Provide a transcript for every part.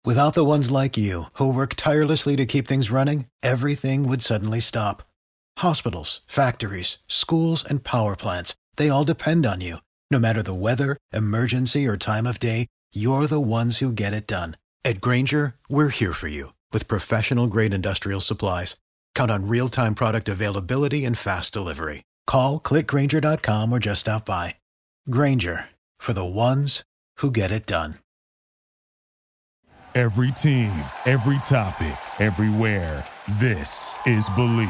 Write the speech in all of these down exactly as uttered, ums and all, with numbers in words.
Without the ones like you, who work tirelessly to keep things running, everything would suddenly stop. Hospitals, factories, schools, and power plants, they all depend on you. No matter the weather, emergency, or time of day, you're the ones who get it done. At Grainger, we're here for you with professional-grade industrial supplies. Count on real-time product availability and fast delivery. Call, click Grainger dot com, or just stop by. Grainger, for the ones who get it done. Every team, every topic, everywhere. This is Believe.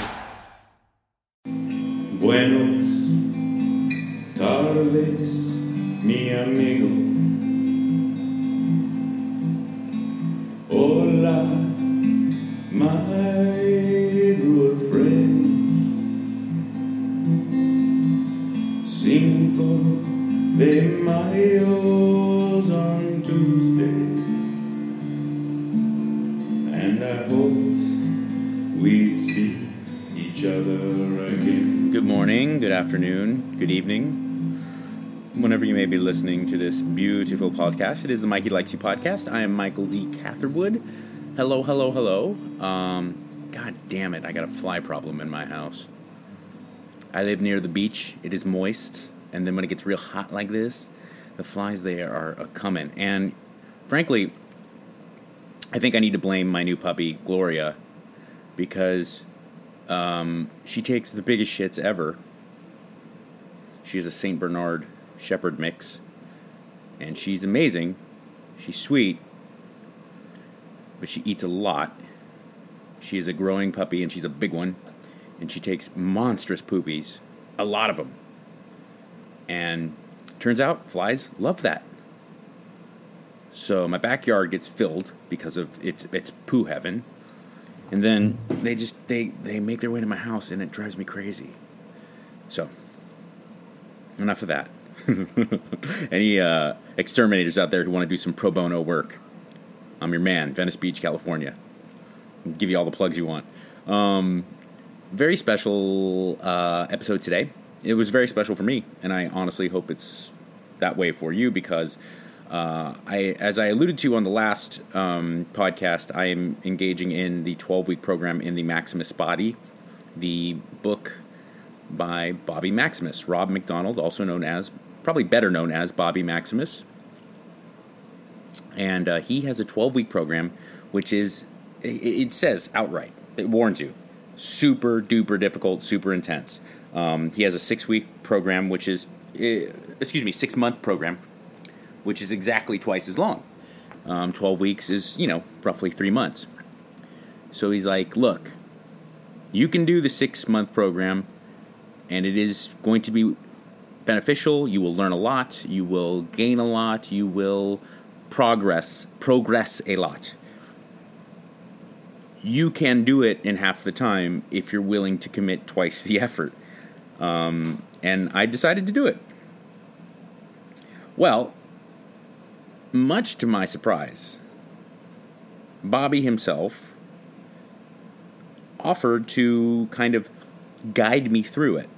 Buenos tardes, mi amigo. Hola, my good friend. Cinco de Mayo's on Tuesday, and I hope we'd see each other again. Good morning, good afternoon, good evening. Whenever you may be listening to this beautiful podcast, it is the Mikey Likes You podcast. I am Michael D. Catherwood. Hello, hello, hello. Um, God damn it, I got a fly problem in my house. I live near the beach. It is moist, and then when it gets real hot like this, the flies there are a coming. And frankly, I think I need to blame my new puppy, Gloria, because um, she takes the biggest shits ever. She's a Saint Bernard Shepherd mix, and she's amazing. She's sweet, but she eats a lot. She is a growing puppy, and she's a big one, and she takes monstrous poopies, a lot of them. And turns out flies love that. So my backyard gets filled because of it's it's poo heaven. And then they just they, they make their way to my house, and it drives me crazy. So enough of that. Any uh, exterminators out there who want to do some pro bono work, I'm your man, Venice Beach, California. I'll give you all the plugs you want. Um, very special uh, episode today. It was very special for me, and I honestly hope it's that way for you, because uh, I, as I alluded to on the last um, podcast, I am engaging in the twelve-week program in the Maximus Body, the book by Bobby Maximus, Rob McDonald, also known as, probably better known as Bobby Maximus. And uh, he has a twelve-week program, which is, it, it says outright, it warns you, super duper difficult, super intense. Um, he has a six-week program, which is, uh, excuse me, six-month program, which is exactly twice as long. Um, twelve weeks is, you know, roughly three months. So he's like, look, you can do the six-month program, and it is going to be beneficial. You will learn a lot. You will gain a lot. You will progress, progress a lot. You can do it in half the time if you're willing to commit twice the effort. Um, and I decided to do it. Well, much to my surprise, Bobby himself offered to kind of guide me through it.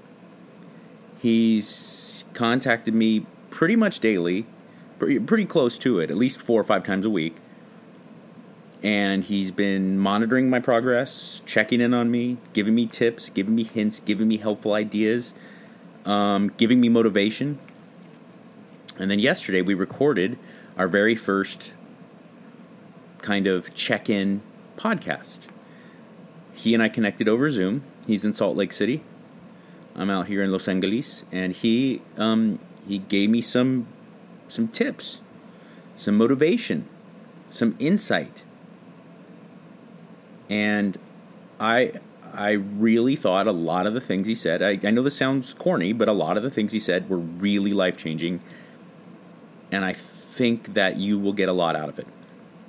He's contacted me pretty much daily, pretty, pretty close to it, at least four or five times a week. And he's been monitoring my progress, checking in on me, giving me tips, giving me hints, giving me helpful ideas, um, giving me motivation. And then yesterday we recorded our very first kind of check-in podcast. He and I connected over Zoom. He's in Salt Lake City. I'm out here in Los Angeles, and he um, he gave me some some tips, some motivation, some insight. And I I really thought a lot of the things he said, I, I know this sounds corny, but a lot of the things he said were really life-changing, and I think that you will get a lot out of it.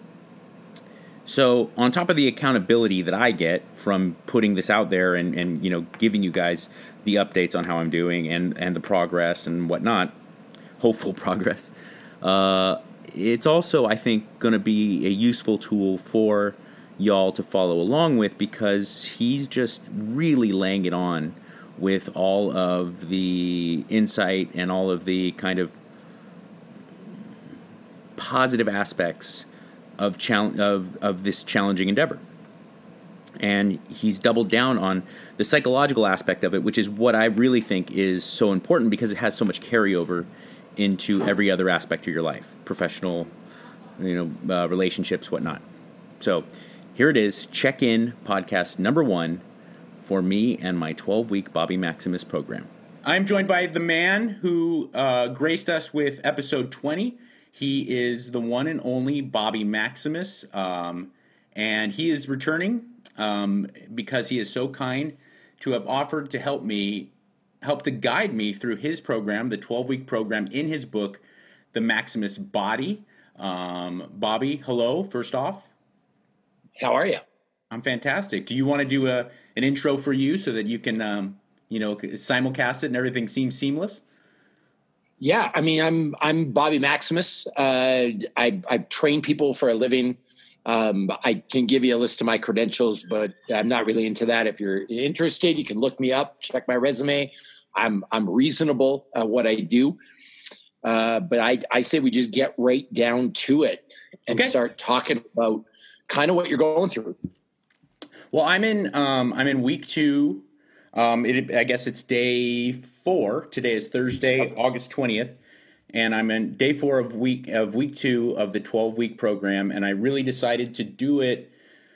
So on top of the accountability that I get from putting this out there and, and you know, giving you guys the updates on how I'm doing and, and the progress and whatnot, hopeful progress, uh, it's also, I think, going to be a useful tool for y'all to follow along with, because he's just really laying it on with all of the insight and all of the kind of positive aspects of, chal- of, of this challenging endeavor. And he's doubled down on the psychological aspect of it, which is what I really think is so important because it has so much carryover into every other aspect of your life, professional, you know, uh, relationships, whatnot. So here it is, check-in podcast number one for me and my twelve-week Bobby Maximus program. I'm joined by the man who uh, graced us with episode twenty. He is the one and only Bobby Maximus, um, and he is returning um, because he is so kind to have offered to help me, help to guide me through his program, the twelve-week program in his book, The Maximus Body. Um, Bobby, hello, first off. How are you? I'm fantastic. Do you want to do a an intro for you so that you can, um, you know, simulcast it and everything seems seamless? Yeah, I mean, I'm I'm Bobby Maximus. Uh, I I train people for a living. Um, I can give you a list of my credentials, but I'm not really into that. If you're interested, you can look me up, check my resume. I'm I'm reasonable at what I do, uh, but I I say we just get right down to it and okay. start talking about kind of what you're going through. Well, I'm in um, I'm in week two. Um, it, I guess it's day four. Today is Thursday, August twentieth, and I'm in day four of week of week two of the twelve week program. And I really decided to do it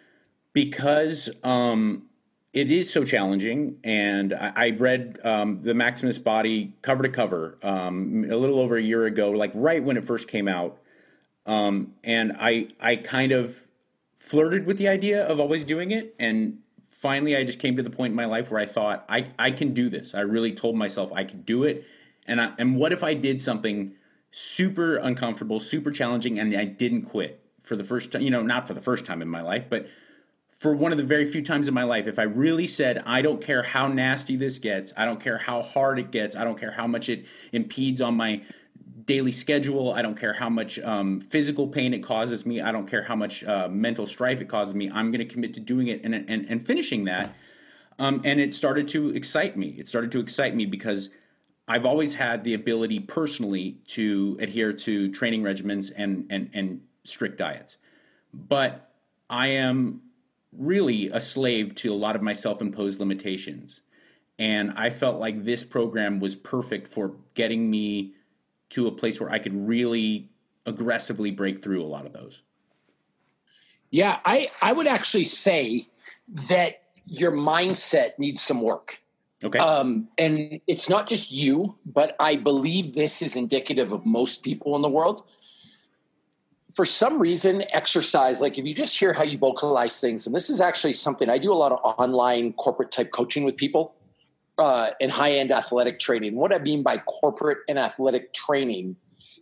because um, it is so challenging. And I, I read um, the Maximus Body cover to cover um, a little over a year ago, like right when it first came out. Um, and I I kind of flirted with the idea of always doing it, and finally I just came to the point in my life where I thought I, I can do this. I really told myself I could do it. And I, and what if I did something super uncomfortable, super challenging, and I didn't quit for the first time, you know, not for the first time in my life, but for one of the very few times in my life, if I really said, I don't care how nasty this gets, I don't care how hard it gets, I don't care how much it impedes on my daily schedule, I don't care how much um, physical pain it causes me, I don't care how much uh, mental strife it causes me, I'm going to commit to doing it and and, and finishing that. Um, and it started to excite me. It started to excite me because I've always had the ability personally to adhere to training regimens and and and strict diets. But I am really a slave to a lot of my self-imposed limitations. And I felt like this program was perfect for getting me to a place where I could really aggressively break through a lot of those. Yeah, I, I would actually say that your mindset needs some work. Okay. Um, and it's not just you, but I believe this is indicative of most people in the world. For some reason, exercise, like if you just hear how you vocalize things, and this is actually something, I do a lot of online corporate type coaching with people. Uh, and high-end athletic training. What I mean by corporate and athletic training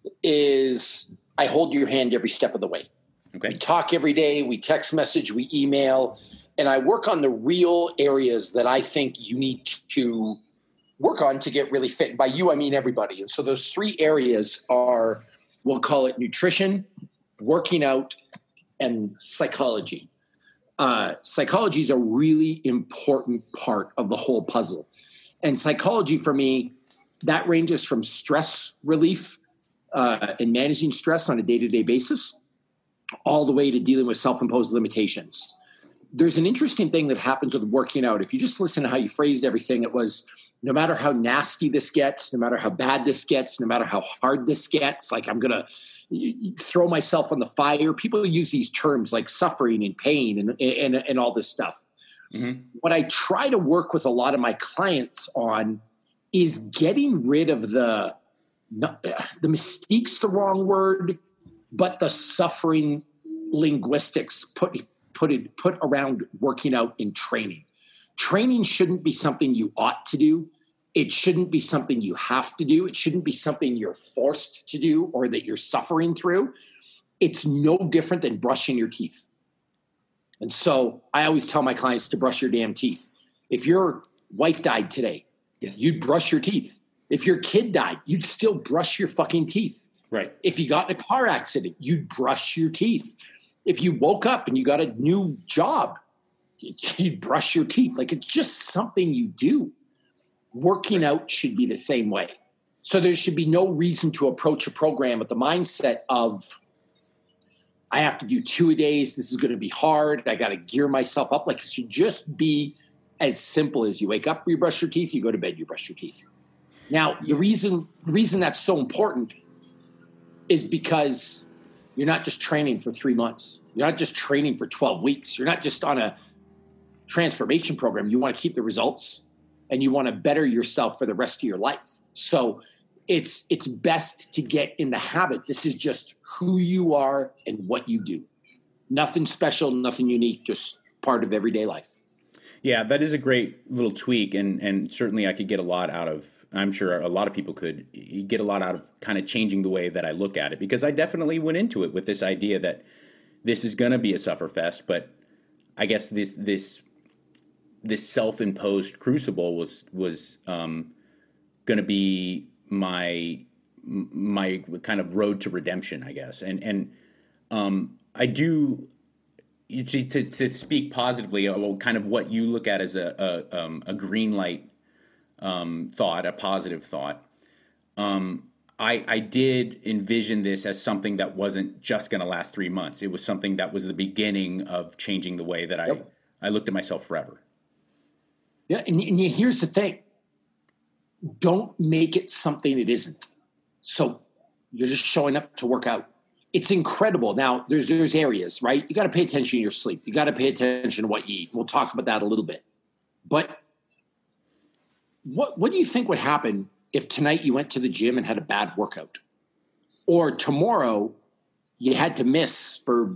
is I hold your hand every step of the way. Okay. We talk every day, we text message, we email, and I work on the real areas that I think you need to work on to get really fit. And by you, I mean everybody. And so those three areas are, we'll call it nutrition, working out, and psychology. Uh, psychology is a really important part of the whole puzzle. And psychology for me, that ranges from stress relief uh, and managing stress on a day-to-day basis, all the way to dealing with self-imposed limitations. There's an interesting thing that happens with working out. If you just listen to how you phrased everything, it was no matter how nasty this gets, no matter how bad this gets, no matter how hard this gets, like I'm going to throw myself on the fire. People use these terms like suffering and pain and, and, and all this stuff. Mm-hmm. What I try to work with a lot of my clients on is getting rid of the, the mystique's the wrong word, but the suffering linguistics put, put it, put around working out and training. Training shouldn't be something you ought to do. It shouldn't be something you have to do. It shouldn't be something you're forced to do or that you're suffering through. It's no different than brushing your teeth. And so I always tell my clients to brush your damn teeth. If your wife died today, yes, you'd brush your teeth. If your kid died, you'd still brush your fucking teeth. Right. If you got in a car accident, you'd brush your teeth. If you woke up and you got a new job, you'd brush your teeth. Like it's just something you do. Working out should be the same way. So there should be no reason to approach a program with the mindset of I have to do two a days. This is going to be hard. I got to gear myself up. Like it should just be as simple as you wake up, you brush your teeth, you go to bed, you brush your teeth. Now, the reason the reason that's so important is because you're not just training for three months. You're not just training for twelve weeks. You're not just on a transformation program. You want to keep the results and you want to better yourself for the rest of your life. So it's it's best to get in the habit. This is just who you are and what you do. Nothing special, nothing unique, just part of everyday life. Yeah, that is a great little tweak, and and certainly I could get a lot out of, I'm sure a lot of people could get a lot out of kind of changing the way that I look at it, because I definitely went into it with this idea that this is going to be a sufferfest, but I guess this this this self-imposed crucible was was um, going to be my my kind of road to redemption, I guess, and and um, I do. You, to, to speak positively about kind of what you look at as a a, um, a green light um, thought, a positive thought. Um, I, I did envision this as something that wasn't just going to last three months. It was something that was the beginning of changing the way that yep. I, I looked at myself forever. Yeah, and, and here's the thing. Don't make it something it isn't. So you're just showing up to work out. It's incredible. Now, there's there's areas, right? You got to pay attention to your sleep. You got to pay attention to what you eat. We'll talk about that a little bit. But what what do you think would happen if tonight you went to the gym and had a bad workout? Or tomorrow you had to miss for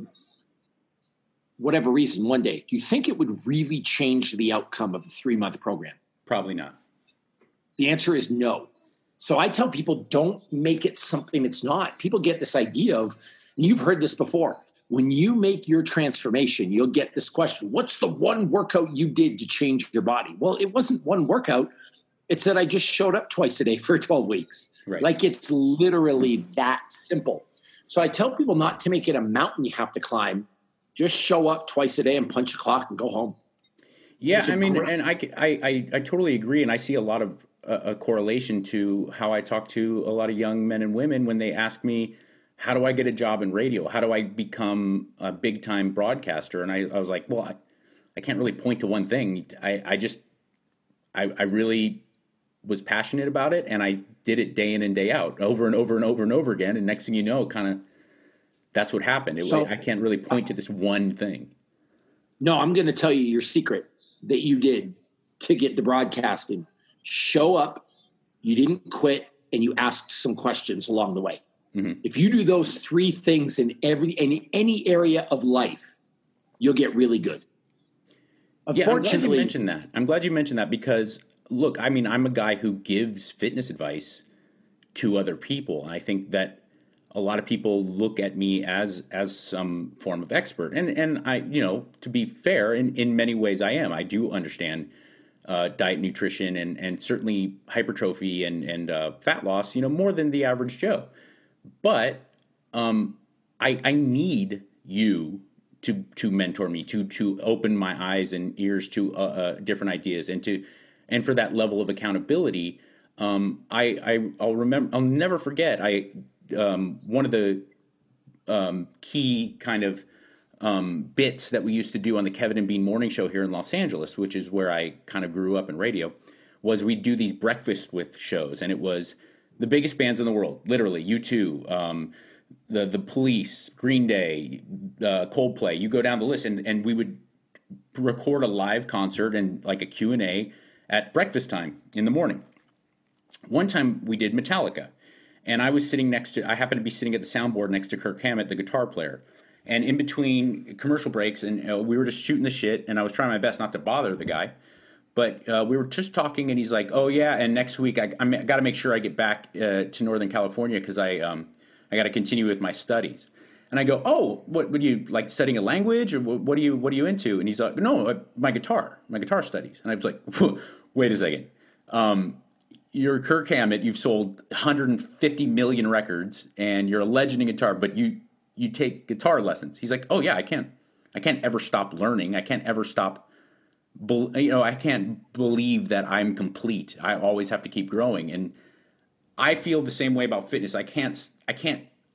whatever reason one day? Do you think it would really change the outcome of the three-month program? Probably not. The answer is no. So I tell people, don't make it something it's not. People get this idea of, and you've heard this before, when you make your transformation, you'll get this question, what's the one workout you did to change your body? Well, it wasn't one workout. It's that I just showed up twice a day for twelve weeks. Right. Like it's literally that simple. So I tell people not to make it a mountain you have to climb. Just show up twice a day and punch a clock and go home. Yeah, I mean, great- and I, I, I, I totally agree. And I see a lot of a, a correlation to how I talk to a lot of young men and women when they ask me, how do I get a job in radio? How do I become a big time broadcaster? And I, I was like, well, I, I can't really point to one thing. I, I just, I, I really was passionate about it, and I did it day in and day out, over and over and over and over again. And next thing you know, kind of, that's what happened. It, so, I can't really point to this one thing. No, I'm going to tell you your secret that you did to get to broadcasting. Show up, you didn't quit, and you asked some questions along the way. Mm-hmm. If you do those three things in every any any area of life, you'll get really good. Yeah, I'm glad you mentioned that. I'm glad you mentioned that because, look, I mean, I'm a guy who gives fitness advice to other people. And I think that a lot of people look at me as as some form of expert. And, and I, you know, to be fair, in, in many ways I am. I do understand uh, diet, nutrition, and, and certainly hypertrophy and, and uh, fat loss, you know, more than the average Joe. But um, I, I need you to to mentor me, to to open my eyes and ears to uh, uh, different ideas, and to and for that level of accountability. Um, I, I I'll remember. I'll never forget. I um, one of the um, key kind of um, bits that we used to do on the Kevin and Bean morning show here in Los Angeles, which is where I kind of grew up in radio, was we'd do these breakfast with shows, and it was the biggest bands in the world, literally U two. Um, The the Police, Green Day, uh, Coldplay. You go down the list, and, and we would record a live concert and like a Q and A at breakfast time in the morning. One time we did Metallica, and I was sitting next to, I happened to be sitting at the soundboard next to Kirk Hammett, the guitar player. And in between commercial breaks, and uh, we were just shooting the shit, and I was trying my best not to bother the guy. But uh, we were just talking, and he's like, oh, yeah, and next week I, I got to make sure I get back uh, to Northern California because I... Um, I got to continue with my studies. And I go, oh, what would you like studying a language, or what, what are you what are you into? And he's like, no, uh, my guitar, my guitar studies. And I was like, wait a second, um, you're Kirk Hammett, you've sold one hundred fifty million records, and you're a legend in guitar, but you you take guitar lessons. He's like, oh yeah, I can't I can't ever stop learning. I can't ever stop. Be, you know, I can't believe that I'm complete. I always have to keep growing. And I feel the same way about fitness. I can't I can't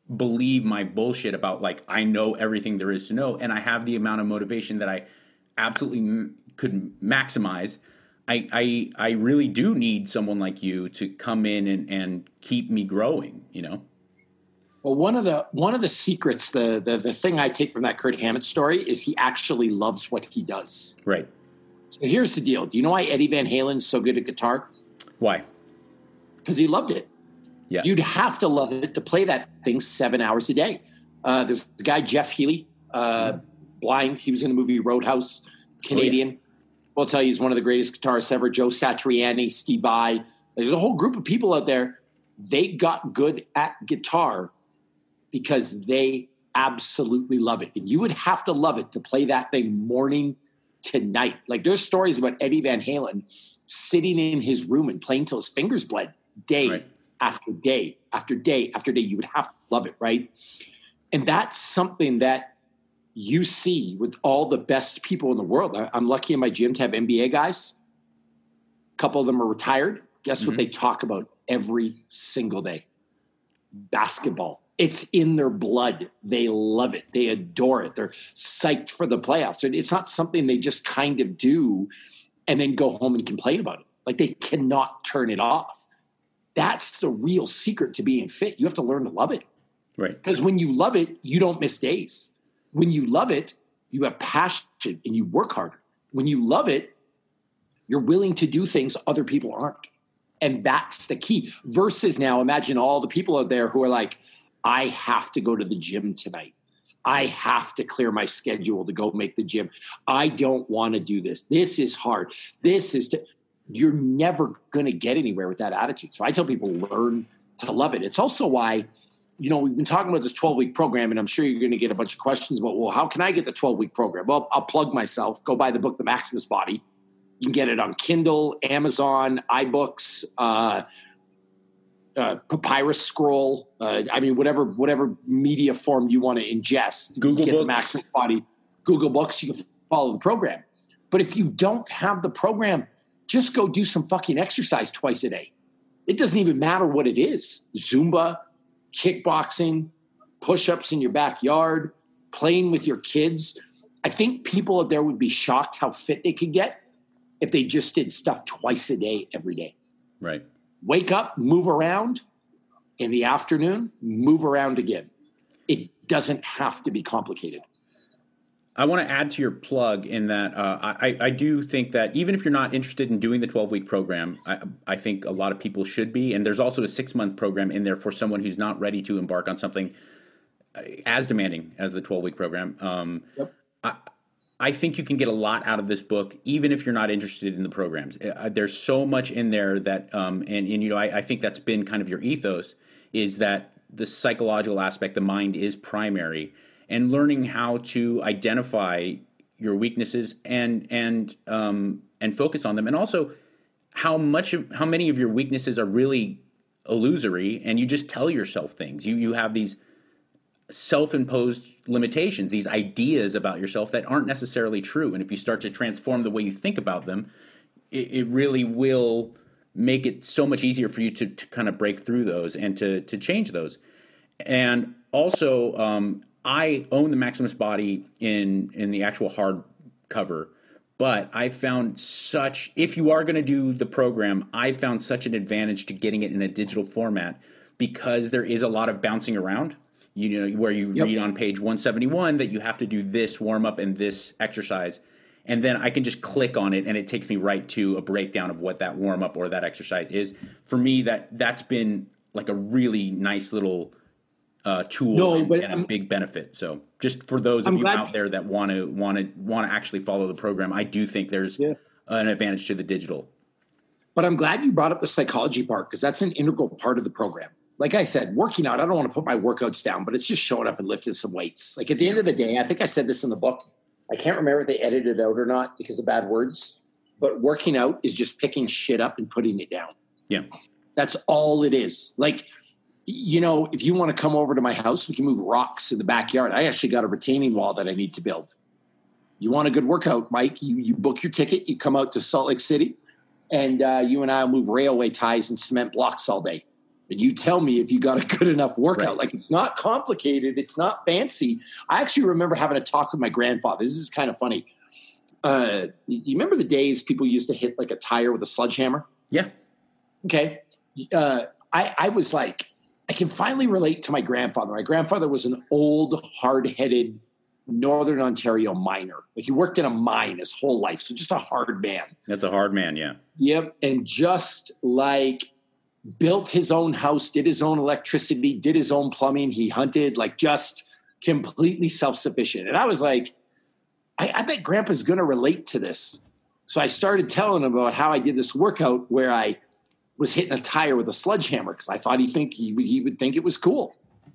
believe my bullshit about like I know everything there is to know, and I have the amount of motivation that I absolutely m- could maximize. I, I I really do need someone like you to come in and, and keep me growing, you know? Well, one of the one of the secrets, the, the the thing I take from that Kirk Hammett story is he actually loves what he does. Right. So here's the deal. Do you know why Eddie Van Halen's so good at guitar? Why? Because he loved it. Yeah. You'd have to love it to play that thing seven hours a day. Uh, there's the guy, Jeff Healey, uh, blind. He was in the movie Roadhouse, Canadian. Oh, yeah. I'll tell you, he's one of the greatest guitarists ever. Joe Satriani, Steve Vai. There's a whole group of people out there. They got good at guitar because they absolutely love it. And you would have to love it to play that thing morning to night. Like there's stories about Eddie Van Halen sitting in his room and playing till his fingers bled day right. after day after day after day. You would have to love it, right? And that's something that you see with all the best people in the world. I'm lucky in my gym to have N B A guys. A couple of them are retired. Guess mm-hmm. what they talk about every single day? Basketball. It's in their blood. They love it. They adore it. They're psyched for the playoffs. It's not something they just kind of do and then go home and complain about it. Like they cannot turn it off. That's the real secret to being fit. You have to learn to love it. Right. Because when you love it, you don't miss days. When you love it, you have passion and you work harder. When you love it, you're willing to do things other people aren't. And that's the key. Versus now, imagine all the people out there who are like, I have to go to the gym tonight. I have to clear my schedule to go make the gym. I don't want to do this. This is hard. This is, to, you're never going to get anywhere with that attitude. So I tell people, learn to love it. It's also why, you know, we've been talking about this twelve-week program, and I'm sure you're going to get a bunch of questions about, well, how can I get the twelve-week program? Well, I'll plug myself. Go buy the book, The Maximus Body. You can get it on Kindle, Amazon, iBooks, uh, uh, Papyrus Scroll. Uh, I mean, whatever whatever media form you want to ingest. Google you get Books. The Maximus Body. Google Books, you can follow the program. But if you don't have the program, just go do some fucking exercise twice a day. It doesn't even matter what it is. Zumba, kickboxing, push-ups in your backyard, playing with your kids. I think people out there would be shocked how fit they could get if they just did stuff twice a day, every day. Right. Wake up, move around. In the afternoon, move around again. It doesn't have to be complicated. I want to add to your plug in that uh, I, I do think that even if you're not interested in doing the twelve-week program, I, I think a lot of people should be. And there's also a six-month program in there for someone who's not ready to embark on something as demanding as the twelve-week program. Um, yep. I, I think you can get a lot out of this book, even if you're not interested in the programs. Uh, there's so much in there that, um, and, and you know, I, I think that's been kind of your ethos, is that the psychological aspect, the mind is primary. And learning how to identify your weaknesses and and um, and focus on them, and also how much of, how many of your weaknesses are really illusory, and you just tell yourself things. You you have these self-imposed limitations, these ideas about yourself that aren't necessarily true. And if you start to transform the way you think about them, it, it really will make it so much easier for you to, to kind of break through those and to to change those. And also. Um, I own the Maximus Body in in the actual hardcover, but I found such, if you are going to do the program, I found such an advantage to getting it in a digital format because there is a lot of bouncing around, you know, where you yep. read on page one seventy-one that you have to do this warm up and this exercise. And then I can just click on it and it takes me right to a breakdown of what that warm up or that exercise is. For me, that that's been like a really nice little Uh, tool no, and, but and a big benefit. So just for those of I'm you glad- out there that want to want to want to actually follow the program, I do think there's yeah. an advantage to the digital. But I'm glad you brought up the psychology part because that's an integral part of the program. Like I said, working out, I don't want to put my workouts down, but it's just showing up and lifting some weights. Like at the end of the day, I think I said this in the book. I can't remember if they edited it out or not because of bad words, but working out is just picking shit up and putting it down. Yeah. That's all it is. Like, you know, if you want to come over to my house, we can move rocks in the backyard. I actually got a retaining wall that I need to build. You want a good workout, Mike, you, you book your ticket, you come out to Salt Lake City, and uh, you and I will move railway ties and cement blocks all day. And you tell me if you got a good enough workout. Right. Like, it's not complicated. It's not fancy. I actually remember having a talk with my grandfather. This is kind of funny. Uh, you remember the days people used to hit like a tire with a sledgehammer? Yeah. Okay. Uh, I, I was like, I can finally relate to my grandfather. My grandfather was an old, hard-headed Northern Ontario miner. Like, he worked in a mine his whole life. So just a hard man. That's a hard man. Yeah. Yep. And just like built his own house, did his own electricity, did his own plumbing. He hunted, like, just completely self-sufficient. And I was like, I, I bet Grandpa's going to relate to this. So I started telling him about how I did this workout where I was hitting a tire with a sledgehammer because I thought he think he, he would think it was cool.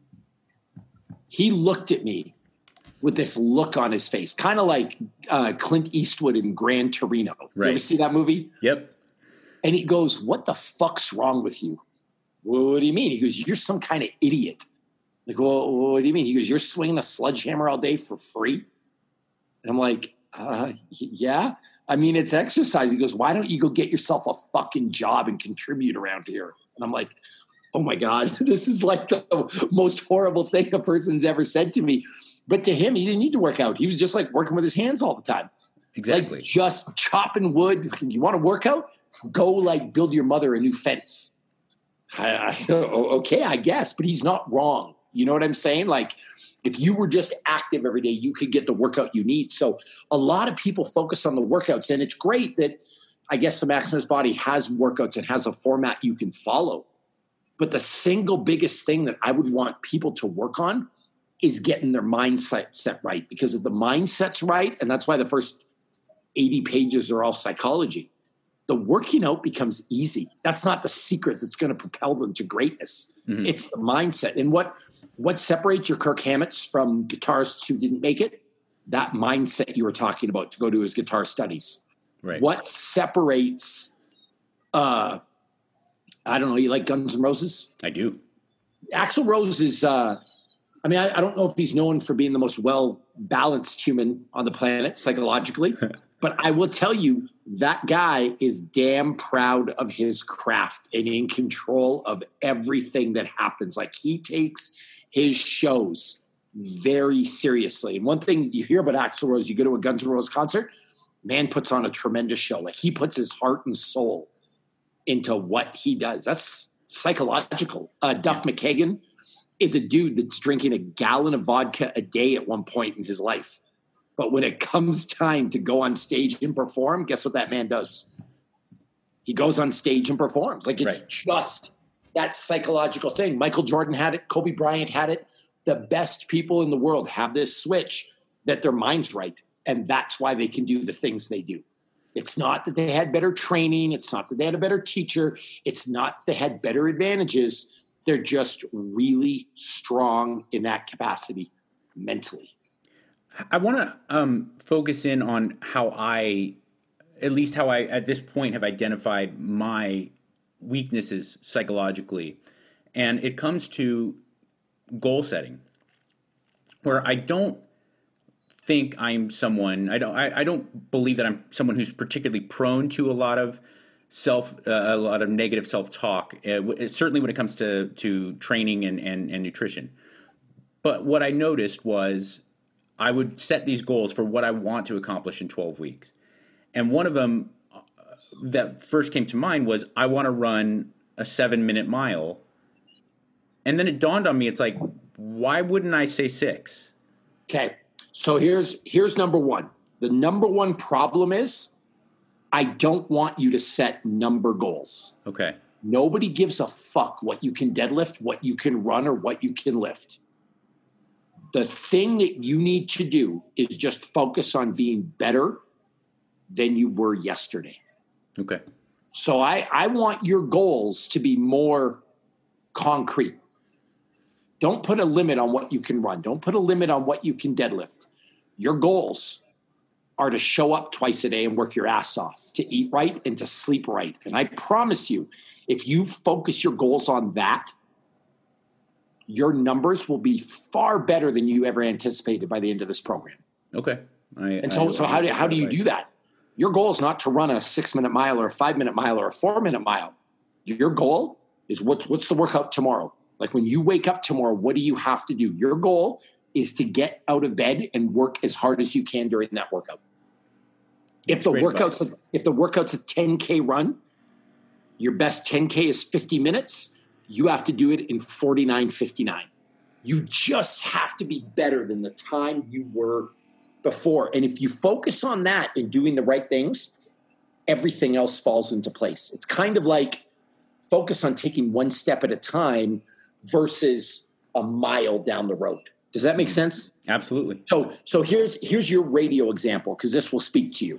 He looked at me with this look on his face, kind of like uh, Clint Eastwood in Gran Torino. Right. You ever see that movie? Yep. And he goes, "What the fuck's wrong with you?" Well, what do you mean? He goes, "You're some kind of idiot." Like, well, what do you mean? He goes, "You're swinging a sledgehammer all day for free?" And I'm like, uh, yeah. I mean, it's exercise. He goes, "Why don't you go get yourself a fucking job and contribute around here?" And I'm like, oh my God, this is like the most horrible thing a person's ever said to me. But to him, he didn't need to work out. He was just like working with his hands all the time. Exactly. Like, just chopping wood. You want to work out? Go like build your mother a new fence. I, I, okay, I guess, but he's not wrong. You know what I'm saying? Like, if you were just active every day, you could get the workout you need. So a lot of people focus on the workouts, and it's great that I guess the Maximus Body has workouts and has a format you can follow. But the single biggest thing that I would want people to work on is getting their mindset set right. Because if the mindset's right, and that's why the first eighty pages are all psychology, the working out becomes easy. That's not the secret that's going to propel them to greatness. Mm-hmm. It's the mindset. And what what separates your Kirk Hammett's from guitarists who didn't make it? That mindset you were talking about to go to his guitar studies. Right. What separates, uh, I don't know, you like Guns N' Roses? I do. Axl Rose is, uh, I mean, I, I don't know if he's known for being the most well-balanced human on the planet psychologically, but I will tell you that guy is damn proud of his craft and in control of everything that happens. Like, he takes his shows very seriously. And one thing you hear about Axl Rose, you go to a Guns N' Roses concert, man puts on a tremendous show. Like, he puts his heart and soul into what he does. That's psychological. Uh, Duff McKagan is a dude that's drinking a gallon of vodka a day at one point in his life. But when it comes time to go on stage and perform, guess what that man does? He goes on stage and performs. Like, it's right. just that psychological thing. Michael Jordan had it. Kobe Bryant had it. The best people in the world have this switch that their mind's right. And that's why they can do the things they do. It's not that they had better training. It's not that they had a better teacher. It's not that they had better advantages. They're just really strong in that capacity mentally. I want to um, focus in on how I, at least how I, at this point, have identified my weaknesses psychologically. And it comes to goal setting, where I don't think I'm someone, I don't, I, I don't believe that I'm someone who's particularly prone to a lot of self, uh, a lot of negative self-talk, uh, certainly when it comes to, to training and, and, and nutrition. But what I noticed was I would set these goals for what I want to accomplish in twelve weeks. And one of them that first came to mind was I want to run a seven minute mile. And then it dawned on me, it's like, why wouldn't I say six? Okay. So here's, here's number one. The number one problem is I don't want you to set number goals. Okay. Nobody gives a fuck what you can deadlift, what you can run, or what you can lift. The thing that you need to do is just focus on being better than you were yesterday. Okay. So I, I want your goals to be more concrete. Don't put a limit on what you can run. Don't put a limit on what you can deadlift. Your goals are to show up twice a day and work your ass off, to eat right and to sleep right. And I promise you, if you focus your goals on that, your numbers will be far better than you ever anticipated by the end of this program. Okay. I, and so, I, so how do, how do you do that? Your goal is not to run a six-minute mile or a five-minute mile or a four-minute mile. Your goal is what's, what's the workout tomorrow? Like when you wake up tomorrow, what do you have to do? Your goal is to get out of bed and work as hard as you can during that workout. If the workout's a, if the workout's a ten K run, your best ten K is fifty minutes. You have to do it in forty-nine fifty-nine. You just have to be better than the time you were before. And if you focus on that and doing the right things, everything else falls into place. It's kind of like focus on taking one step at a time versus a mile down the road. Does that make sense? Absolutely. So, so here's here's your radio example, because this will speak to you.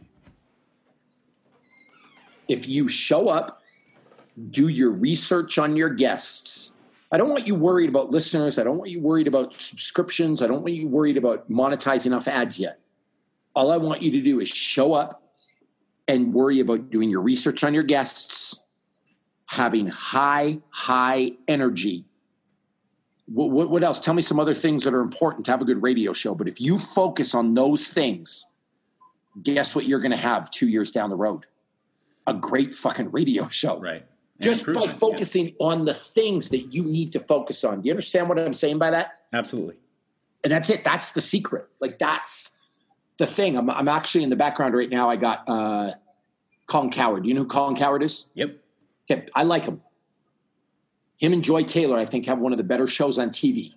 If you show up, do your research on your guests. I don't want you worried about listeners. I don't want you worried about subscriptions. I don't want you worried about monetizing enough ads yet. All I want you to do is show up and worry about doing your research on your guests, having high, high energy. What, what, what else? Tell me some other things that are important to have a good radio show. But if you focus on those things, guess what you're going to have two years down the road? A great fucking radio show. Right. And just by focusing yeah. on the things that you need to focus on. Do you understand what I'm saying by that? Absolutely. And that's it. That's the secret. Like that's the thing. I'm, I'm actually in the background right now. I got uh, Colin Cowherd. Do you know who Colin Cowherd is? Yep. Okay. I like him. Him and Joy Taylor, I think, have one of the better shows on T V.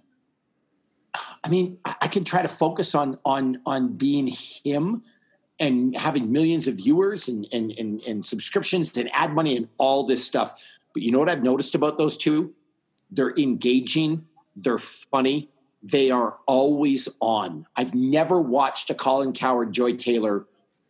I mean, I, I can try to focus on on on being him and having millions of viewers and, and, and, and subscriptions and ad money and all this stuff. But you know what I've noticed about those two? They're engaging. They're funny. They are always on. I've never watched a Colin Cowherd, Joy Taylor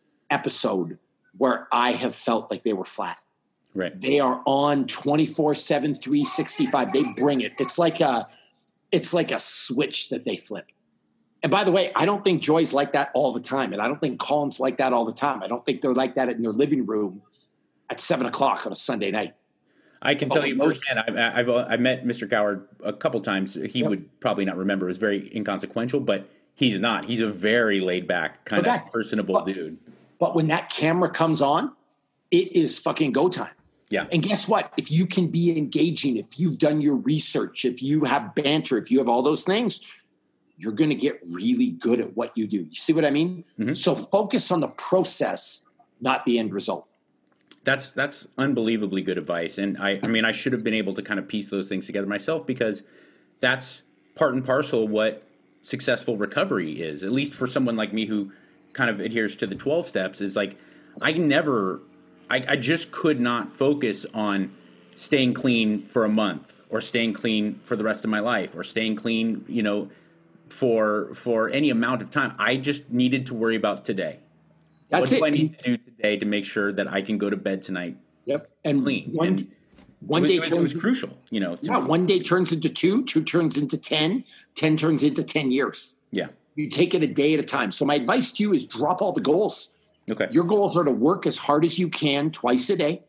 episode where I have felt like they were flat. Right. They are on twenty-four seven, three sixty-five. They bring it. It's like a, it's like a switch that they flip. And by the way, I don't think Joy's like that all the time. And I don't think Colin's like that all the time. I don't think they're like that in their living room at seven o'clock on a Sunday night. I can tell oh, you firsthand, I've, I've, I've met Mister Cowherd a couple times. He yep. would probably not remember. It was very inconsequential, but he's not. He's a very laid back, kind okay. of personable but, dude. But when that camera comes on, it is fucking go time. Yeah. And guess what? If you can be engaging, if you've done your research, if you have banter, if you have all those things, you're going to get really good at what you do. You see what I mean? Mm-hmm. So focus on the process, not the end result. That's that's unbelievably good advice. And I, I mean, I should have been able to kind of piece those things together myself, because that's part and parcel what successful recovery is, at least for someone like me who kind of adheres to the twelve steps. Is like, I never, I, I just could not focus on staying clean for a month or staying clean for the rest of my life or staying clean, you know, for for any amount of time. I just needed to worry about today. That's what do it. I need to do today to make sure that I can go to bed tonight Yep. And clean? One, and one it day was, turns, it was crucial, you know. Yeah, me. one day turns into two, two turns into ten, ten turns into ten years. Yeah. You take it a day at a time. So my advice to you is drop all the goals. Okay. Your goals are to work as hard as you can twice a day,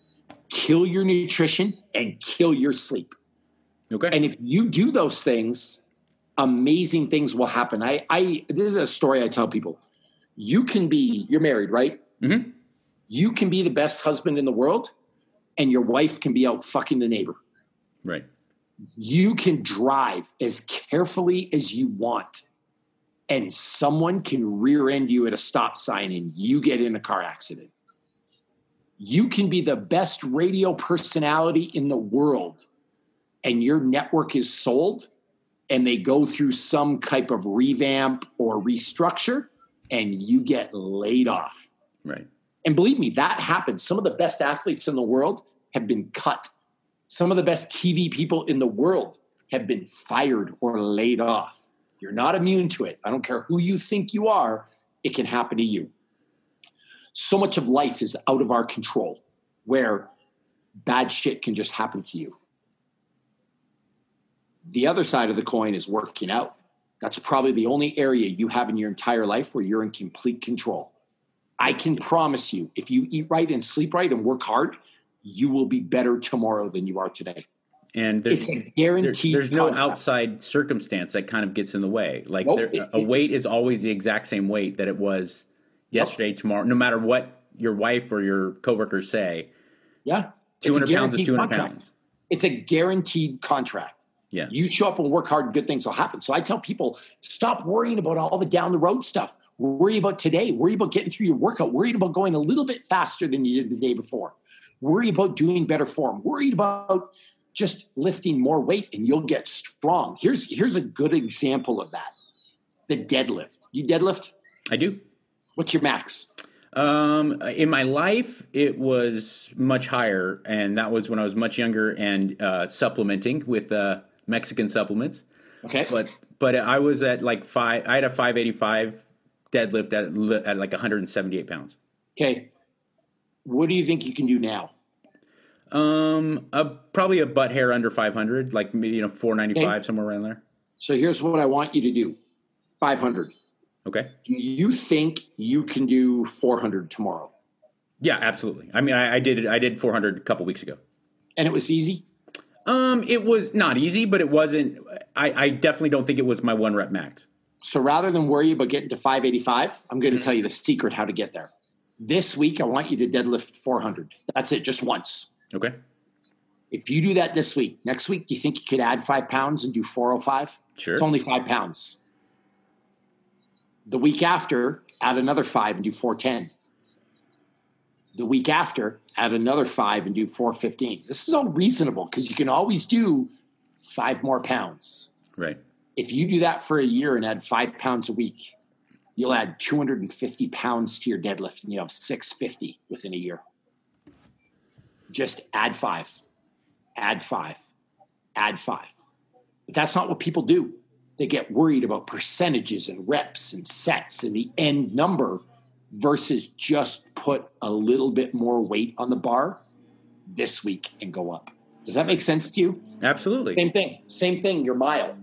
kill your nutrition, and kill your sleep. Okay. And if you do those things, amazing things will happen. I, I this is a story I tell people. You can be, you're married, right? Mm-hmm. You can be the best husband in the world, and your wife can be out fucking the neighbor. Right. You can drive as carefully as you want, and someone can rear end you at a stop sign and you get in a car accident. You can be the best radio personality in the world, and your network is sold, and they go through some type of revamp or restructure, and you get laid off. Right. And believe me, that happens. Some of the best athletes in the world have been cut. Some of the best T V people in the world have been fired or laid off. You're not immune to it. I don't care who you think you are, it can happen to you. So much of life is out of our control, where bad shit can just happen to you. The other side of the coin is working out. That's probably the only area you have in your entire life where you're in complete control. I can promise you, if you eat right and sleep right and work hard, you will be better tomorrow than you are today. And there's, it's a guaranteed there's, there's no concept. outside circumstance that kind of gets in the way. Like Nope, there, it- a weight is always the exact same weight that it was yesterday, tomorrow, no matter what your wife or your coworkers say. Yeah. two hundred It's a pounds is guaranteed two hundred contract. pounds. It's a guaranteed contract. Yeah. You show up and work hard, good things will happen. So I tell people, stop worrying about all the down the road stuff. Worry about today. Worry about getting through your workout. Worry about going a little bit faster than you did the day before. Worry about doing better form. Worry about just lifting more weight and you'll get strong. Here's, here's a good example of that. The deadlift. You deadlift? I do. What's your max? Um, in my life, it was much higher, and that was when I was much younger and uh, supplementing with uh, Mexican supplements. Okay. But but I was at like five. I had a five eighty-five deadlift at at like one hundred seventy-eight pounds. Okay. What do you think you can do now? Um, a, probably a butt hair under five hundred, like maybe you know four ninety-five, okay. Somewhere around there. So here's what I want you to do: five hundred. Okay. Do you think you can do four hundred tomorrow? Yeah, absolutely. I mean, I, I did I did four hundred a couple weeks ago, and it was easy. Um, it was not easy, but it wasn't. I, I definitely don't think it was my one rep max. So rather than worry about getting to five eighty-five, I'm going to tell you the secret how to get there. This week, I want you to deadlift four hundred. That's it, just once. Okay. If you do that this week, next week, do you think you could add five pounds and do four oh five? Sure. It's only five pounds. The week after, add another five and do four ten. The week after, add another five and do four fifteen. This is all reasonable because you can always do five more pounds. Right. If you do that for a year and add five pounds a week, you'll add two hundred fifty pounds to your deadlift and you have six fifty within a year. Just add five, add five, add five. But that's not what people do. They get worried about percentages and reps and sets and the end number versus just put a little bit more weight on the bar this week and go up. Does that make sense to you? Absolutely. Same thing. Same thing, your mile.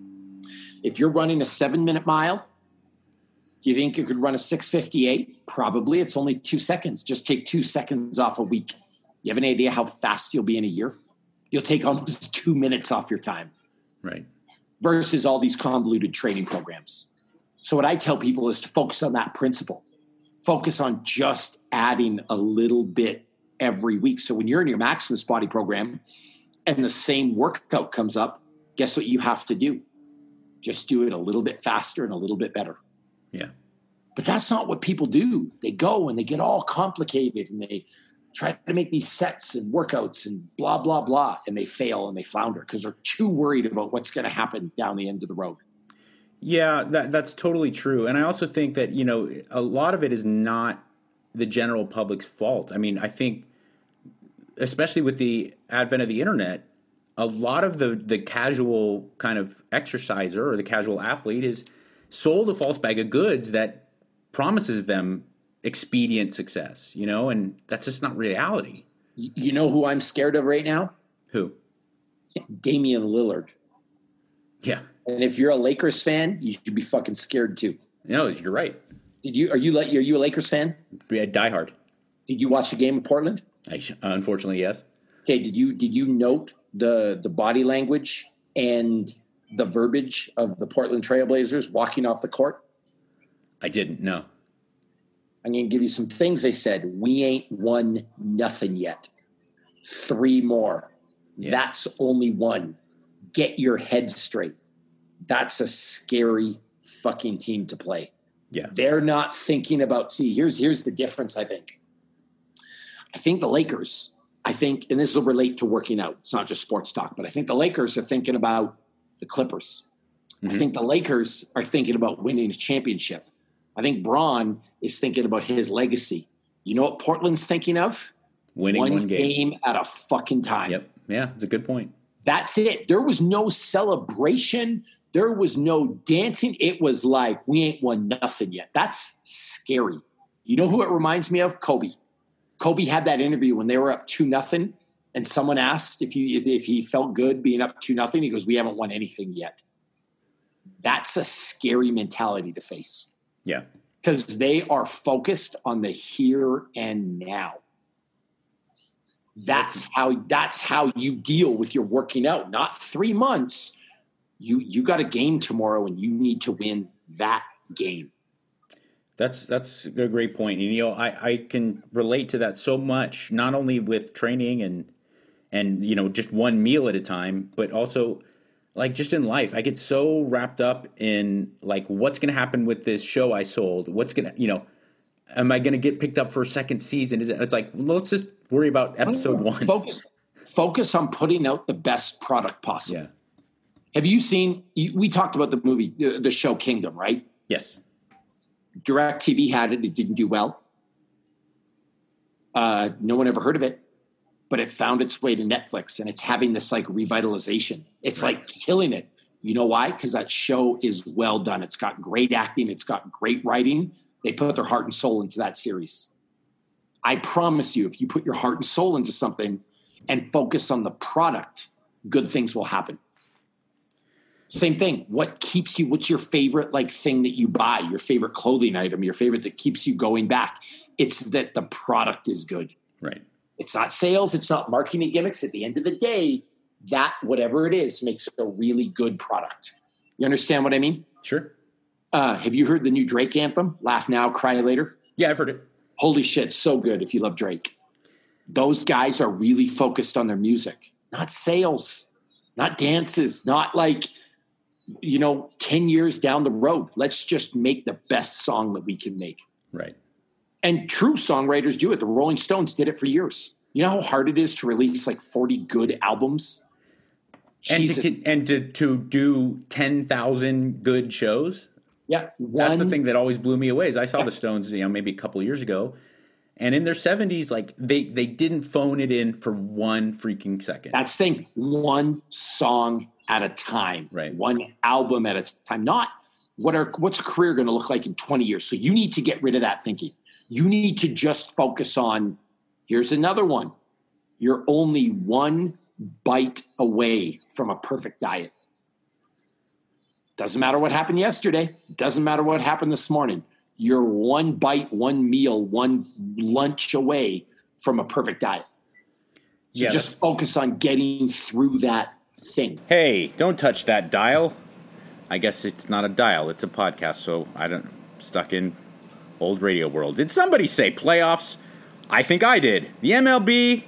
If you're running a seven-minute mile, do you think you could run a six fifty-eight? Probably. It's only two seconds. Just take two seconds off a week. You have any idea how fast you'll be in a year? You'll take almost two minutes off your time. Right. Versus all these convoluted training programs. So what I tell people is to focus on that principle. Focus on just adding a little bit every week. So when you're in your Maximus Body program and the same workout comes up, guess what you have to do? Just do it a little bit faster and a little bit better. Yeah. But that's not what people do. They go and they get all complicated and they try to make these sets and workouts and blah, blah, blah. And they fail and they flounder because they're too worried about what's going to happen down the end of the road. Yeah, that that's totally true. And I also think that, you know, a lot of it is not the general public's fault. I mean, I think, especially with the advent of the internet, a lot of the, the casual kind of exerciser or the casual athlete is sold a false bag of goods that promises them expedient success, you know, and that's just not reality. You know who I'm scared of right now? Who? Damian Lillard. Yeah. And if you're a Lakers fan, you should be fucking scared too. No, you're right. Did you? Are you? Are you a Lakers fan? Yeah, die hard. Did you watch the game in Portland? I, unfortunately, yes. Okay. Did you? Did you note the the body language and the verbiage of the Portland Trailblazers walking off the court? I didn't. No. I'm going to give you some things they said. We ain't won nothing yet. Three more. Yeah. That's only one. Get your head straight. That's a scary fucking team to play. Yeah. They're not thinking about, see, here's here's the difference, I think. I think the Lakers, I think, and this will relate to working out. It's not just sports talk, but I think the Lakers are thinking about the Clippers. Mm-hmm. I think the Lakers are thinking about winning a championship. I think Bron is thinking about his legacy. You know what Portland's thinking of? Winning one, one game. game at a fucking time. Yep. Yeah, it's a good point. That's it. There was no celebration. There was no dancing. It was like, we ain't won nothing yet. That's scary. You know who it reminds me of? Kobe. Kobe had that interview when they were up two nothing, and someone asked if he if he felt good being up two nothing. He goes, "We haven't won anything yet." That's a scary mentality to face. Yeah, because they are focused on the here and now. That's how that's how you deal with your working out. Not three months. You you got a game tomorrow, and you need to win that game. That's that's a great point. And, you know, I, I can relate to that so much, not only with training and and, you know, just one meal at a time, but also like just in life, I get so wrapped up in like, what's going to happen with this show I sold? What's going to, you know, am I going to get picked up for a second season? Is it, it's like, well, let's just worry about episode one. Focus, focus on putting out the best product possible. Yeah. Have you seen, we talked about the movie, the show Kingdom, right? Yes. DirecTV had it. It didn't do well. Uh, no one ever heard of it, but it found its way to Netflix, and it's having this like revitalization. It's right. like killing it. You know why? Because that show is well done. It's got great acting. It's got great writing. They put their heart and soul into that series. I promise you, if you put your heart and soul into something and focus on the product, good things will happen. Same thing. What keeps you, what's your favorite like thing that you buy, your favorite clothing item, your favorite that keeps you going back? It's that the product is good. Right. It's not sales. It's not marketing gimmicks. At the end of the day, that whatever it is makes a really good product. You understand what I mean? Sure. Uh, have you heard the new Drake anthem? Laugh Now, Cry Later? Yeah, I've heard it. Holy shit. So good if you love Drake. Those guys are really focused on their music, not sales, not dances, not like, you know, ten years down the road, let's just make the best song that we can make. Right. And true songwriters do it. The Rolling Stones did it for years. You know how hard it is to release like forty good albums? And to, and to, to do ten thousand good shows? Yeah. One, That's the thing that always blew me away is I saw yeah. the Stones, you know, maybe a couple of years ago. And in their seventies, like they, they didn't phone it in for one freaking second. That's the thing. One song at a time, right? One album at a time, not what are, what's a career going to look like in twenty years. So you need to get rid of that thinking. You need to just focus on, here's another one. You're only one bite away from a perfect diet. Doesn't matter what happened yesterday. Doesn't matter what happened this morning. You're one bite, one meal, one lunch away from a perfect diet. So yeah, just focus on getting through that thing. Hey, don't touch that dial. I guess it's not a dial, it's a podcast, so I don't stuck in old radio world. Did somebody say playoffs? I think I did. The M L B,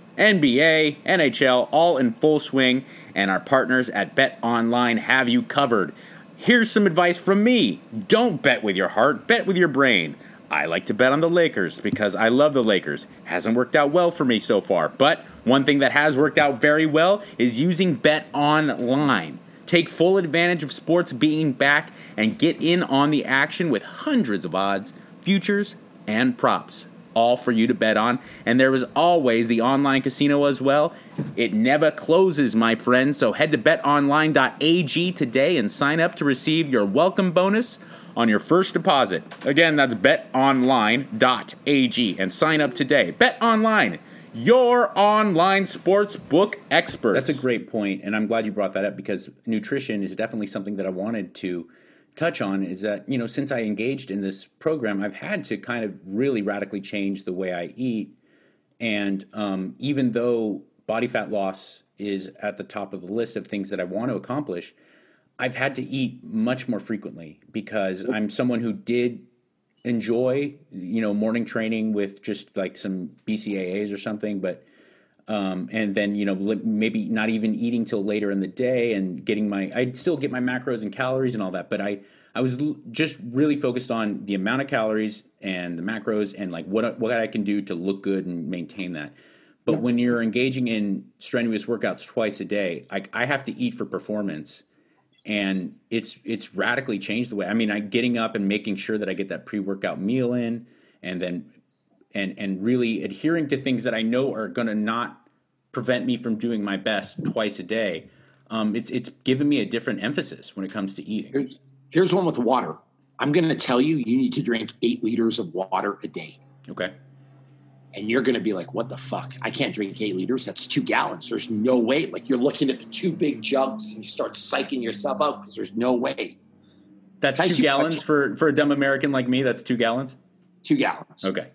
N B A, N H L, all in full swing, and our partners at BetOnline have you covered. Here's some advice from me. Don't bet with your heart, bet with your brain. I like to bet on the Lakers because I love the Lakers. Hasn't worked out well for me so far, but one thing that has worked out very well is using BetOnline. Take full advantage of sports being back and get in on the action with hundreds of odds, futures, and props, all for you to bet on. And there is always the online casino as well. It never closes, my friends, so head to bet online dot a g today and sign up to receive your welcome bonus on your first deposit. Again, that's bet online dot a g and sign up today. BetOnline, your online sports book experts. That's a great point, and I'm glad you brought that up because nutrition is definitely something that I wanted to touch on. Is that, you know, since I engaged in this program, I've had to kind of really radically change the way I eat. And um, even though body fat loss is at the top of the list of things that I want to accomplish, I've had to eat much more frequently because I'm someone who did enjoy, you know, morning training with just like some B C A As or something, but um, and then, you know, maybe not even eating till later in the day and getting my, I'd still get my macros and calories and all that, but I, I was just really focused on the amount of calories and the macros and like what what I can do to look good and maintain that. But yeah. when you're engaging in strenuous workouts twice a day, I, I have to eat for performance. And it's it's radically changed the way. I mean, I getting up and making sure that I get that pre-workout meal in, and then and and really adhering to things that I know are going to not prevent me from doing my best twice a day. Um, it's it's given me a different emphasis when it comes to eating. Here's, here's one with water. I'm going to tell you, you need to drink eight liters of water a day. Okay. And you're going to be like, what the fuck? I can't drink eight liters. That's two gallons. There's no way. Like you're looking at the two big jugs and you start psyching yourself out because there's no way. That's two gallons for, for a dumb American like me. That's two gallons? Two gallons. Okay.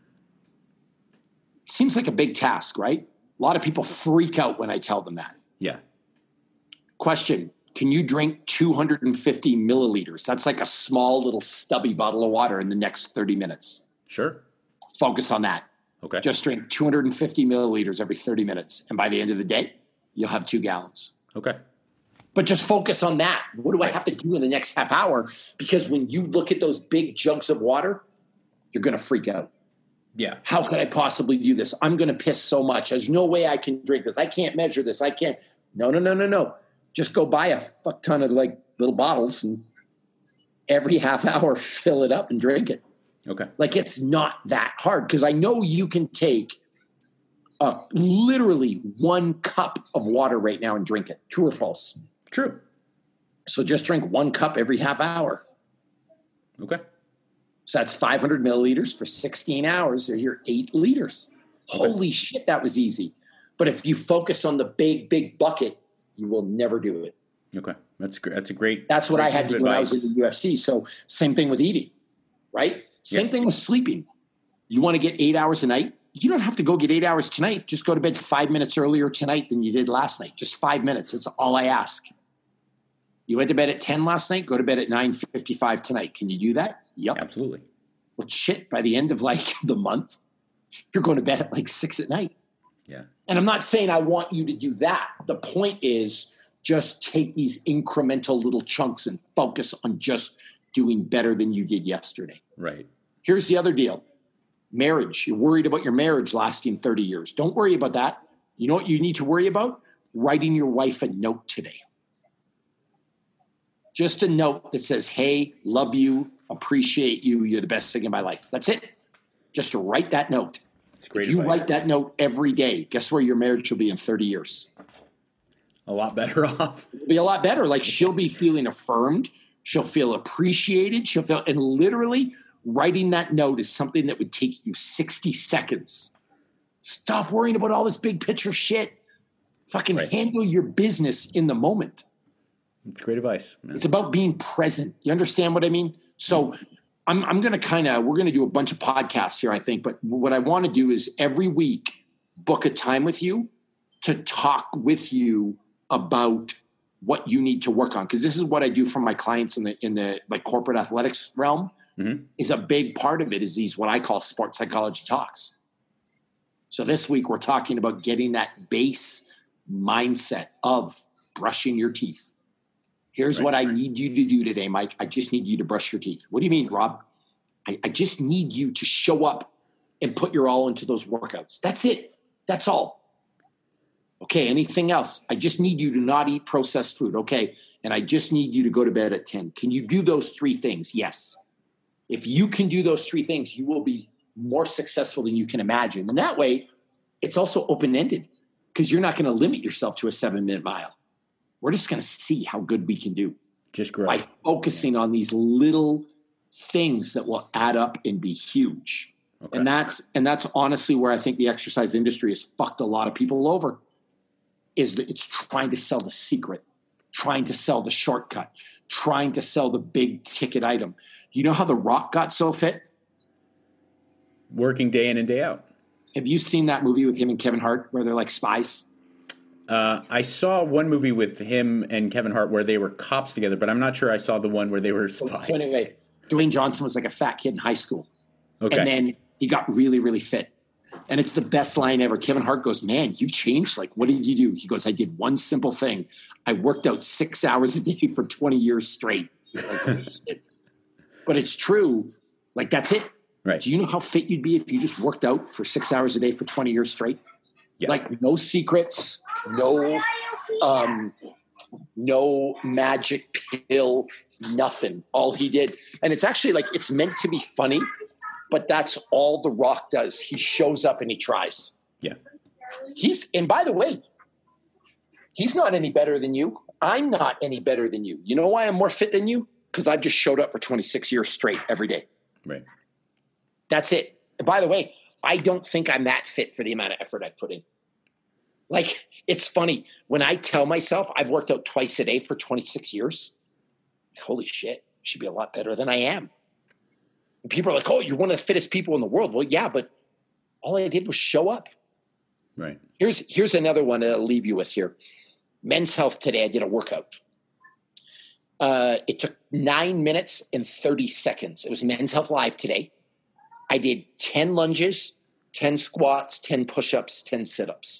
Seems like a big task, right? A lot of people freak out when I tell them that. Yeah. Question. Can you drink two hundred fifty milliliters? That's like a small little stubby bottle of water in the next thirty minutes. Sure. Focus on that. Okay. Just drink two hundred fifty milliliters every thirty minutes. And by the end of the day, you'll have two gallons. Okay. But just focus on that. What do I have to do in the next half hour? Because when you look at those big jugs of water, you're going to freak out. Yeah. How could I possibly do this? I'm going to piss so much. There's no way I can drink this. I can't measure this. I can't. No, no, no, no, no. Just go buy a fuck ton of like little bottles and every half hour fill it up and drink it. Okay. Like it's not that hard because I know you can take uh, literally one cup of water right now and drink it. True or false? True. So just drink one cup every half hour. Okay. So that's five hundred milliliters for sixteen hours, or you're eight liters. Okay. Holy shit, that was easy. But if you focus on the big, big bucket, you will never do it. Okay. That's great. That's a great. That's what great I had to do when I was in the U F C. So same thing with eating, right? Same Yeah. thing with sleeping. You want to get eight hours a night? You don't have to go get eight hours tonight. Just go to bed five minutes earlier tonight than you did last night. Just five minutes. That's all I ask. You went to bed at ten last night. Go to bed at nine fifty-five tonight. Can you do that? Yep. Absolutely. Well, shit, by the end of like the month, you're going to bed at like six at night. Yeah. And I'm not saying I want you to do that. The point is just take these incremental little chunks and focus on just doing better than you did yesterday. Right. Here's the other deal. Marriage. You're worried about your marriage lasting thirty years. Don't worry about that. You know what you need to worry about? Writing your wife a note today. Just a note that says, hey, love you, appreciate you, you're the best thing in my life. That's it. Just to write that note. It's great. If you advice. write that note every day, guess where your marriage will be in thirty years? A lot better off. It'll be a lot better. Like she'll be feeling affirmed. She'll feel appreciated. She'll feel, and literally writing that note is something that would take you sixty seconds. Stop worrying about all this big picture shit. Fucking Right. handle your business in the moment. It's great advice. Man. It's about being present. You understand what I mean? So I'm, I'm going to kind of, we're going to do a bunch of podcasts here, I think. But what I want to do is every week book a time with you to talk with you about what you need to work on. Because this is what I do for my clients in the, in the like corporate athletics realm. Mm-hmm. Is a big part of it is these, what I call sports psychology talks. So this week we're talking about getting that base mindset of brushing your teeth. Here's Right. what I need you to do today, Mike. I just need you to brush your teeth. What do you mean, Rob? I, I just need you to show up and put your all into those workouts. That's it. That's all. Okay, anything else? I just need you to not eat processed food. Okay, and I just need you to go to bed at ten. Can you do those three things? Yes. If you can do those three things, you will be more successful than you can imagine. And that way, it's also open-ended because you're not going to limit yourself to a seven-minute mile. We're just going to see how good we can do Just grow. by focusing on these little things that will add up and be huge. Okay. And that's and that's honestly where I think the exercise industry has fucked a lot of people over. Is that it's trying to sell the secret, trying to sell the shortcut, trying to sell the big ticket item. You know how The Rock got so fit? Working day in and day out. Have you seen that movie with him and Kevin Hart where they're like spies? Uh, I saw one movie with him and Kevin Hart where they were cops together, but I'm not sure I saw the one where they were spies. Anyway, Dwayne Johnson was like a fat kid in high school. Okay. And then he got really, really fit. And it's the best line ever. Kevin Hart goes, man, you've changed. Like, what did you do? He goes, I did one simple thing. I worked out six hours a day for twenty years straight. Like, but it's true. Like, that's it. Right. Do you know how fit you'd be if you just worked out for six hours a day for twenty years straight? Yeah. Like, no secrets, no, um, no magic pill, nothing. All he did. And it's actually like, it's meant to be funny, but that's all The Rock does. He shows up and he tries. Yeah. He's, and by the way, he's not any better than you. I'm not any better than you. You know why I'm more fit than you? Because I've just showed up for twenty-six years straight every day. Right. That's it. And by the way, I don't think I'm that fit for the amount of effort I've put in. Like, it's funny. When I tell myself I've worked out twice a day for twenty-six years, holy shit, I should be a lot better than I am. And people are like, oh, you're one of the fittest people in the world. Well, yeah, but all I did was show up. Right. Here's, here's another one that I'll leave you with here. Men's Health today, I did a workout. Uh, it took nine minutes and thirty seconds. It was Men's Health Live today. I did ten lunges, ten squats, ten push-ups, ten sit-ups.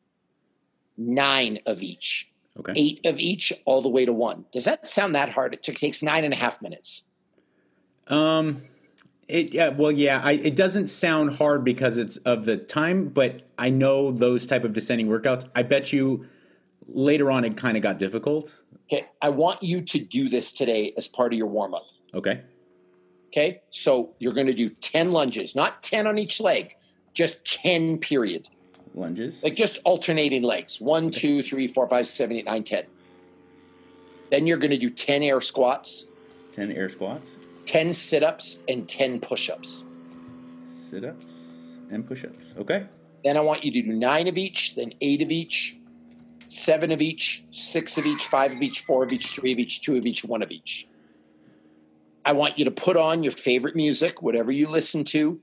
Nine of each. Okay. Eight of each, all the way to one. Does that sound that hard? It takes nine and a half minutes. Um, it yeah, well, yeah. I, it doesn't sound hard because it's of the time, but I know those type of descending workouts. I bet you later on it kind of got difficult. Okay, I want you to do this today as part of your warm-up. Okay. Okay, so you're going to do ten lunges, not ten on each leg, just ten period. Lunges. Like just alternating legs. One, two, three, four, five, seven, eight, nine, ten. Then you're going to do ten air squats, ten air squats, ten sit-ups, and ten push-ups. Sit-ups and push-ups. Okay. Then I want you to do nine of each, then eight of each, seven of each, six of each, five of each, four of each, three of each, two of each, one of each. I want you to put on your favorite music, whatever you listen to.